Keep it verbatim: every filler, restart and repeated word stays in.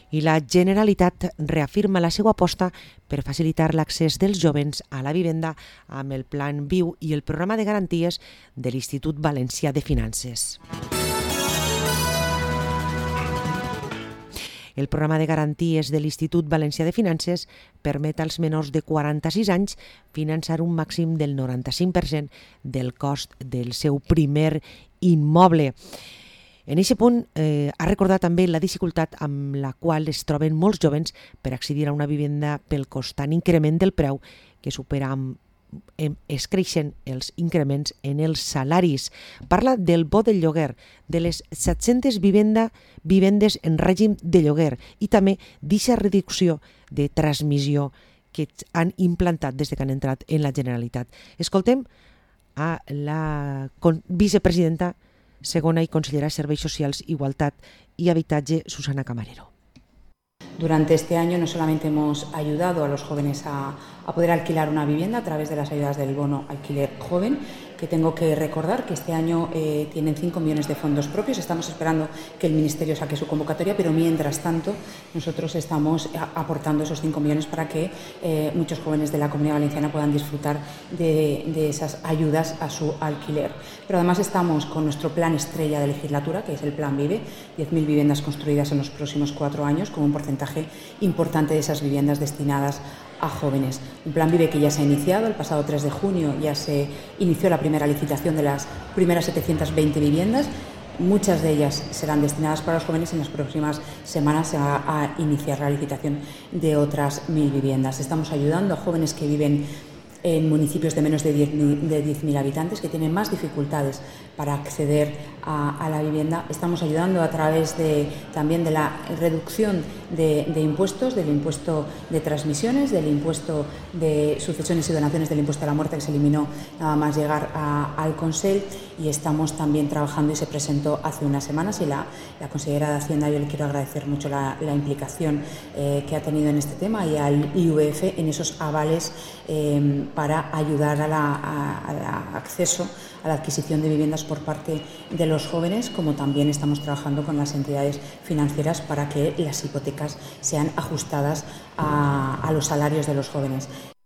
I la Generalitat reafirma la seva aposta per facilitar l'accés dels jovens a la vivenda amb el Plan Viu i el programa de garanties de l'Institut Valencià de Finances. El programa de garanties de l'Institut Valencià de Finances permet als menors de quaranta-sis anys finançar un màxim del noranta-cinc per cent del cost del seu primer immoble. En aquest punt eh, ha recordat també la dificultat amb la qual es troben molts jovens per accedir a una vivenda pel constant increment del preu que supera amb es creixen els increments en els salaris. Parla del bo del lloguer, de les set-centes vivenda, vivendes en règim de lloguer i també d'aquesta reducció de transmissió que han implantat des que han entrat en la Generalitat. Escoltem a la vicepresidenta segona i consellera de Serveis Socials, Igualtat y Habitatge, Susana Camarero. Durante este año no solamente hemos ayudado a los jóvenes a, a poder alquilar una vivienda a través de las ayudas del bono alquiler joven, que tengo que recordar que este año eh, tienen cinco millones de fondos propios. Estamos esperando que el Ministerio saque su convocatoria, pero mientras tanto nosotros estamos aportando esos cinco millones para que eh, muchos jóvenes de la Comunidad Valenciana puedan disfrutar de, de esas ayudas a su alquiler. Pero además estamos con nuestro plan estrella de legislatura, que es el Plan Vive, diez mil viviendas construidas en los próximos cuatro años, con un porcentaje importante de esas viviendas destinadas a jóvenes. Un Plan Vive que ya se ha iniciado, el pasado tres de junio ya se inició la primera licitación de las primeras setecientas veinte viviendas. Muchas de ellas serán destinadas para los jóvenes y en las próximas semanas se va a iniciar la licitación de otras mil viviendas. Estamos ayudando a jóvenes que viven en municipios de menos de diez mil habitantes, que tienen más dificultades para acceder a, a la vivienda. Estamos ayudando a través de, también de la reducción de, de impuestos, del impuesto de transmisiones, del impuesto de sucesiones y donaciones, del impuesto a la muerte que se eliminó nada más llegar a, al Consell, y estamos también trabajando y se presentó hace unas semanas y la, la consellera de Hacienda, yo le quiero agradecer mucho la, la implicación eh, que ha tenido en este tema, y al I V F en esos avales eh, para ayudar al acceso a la adquisición de viviendas por parte de los jóvenes, como también estamos trabajando con las entidades financieras para que las hipotecas sean ajustadas a, a los salarios de los jóvenes.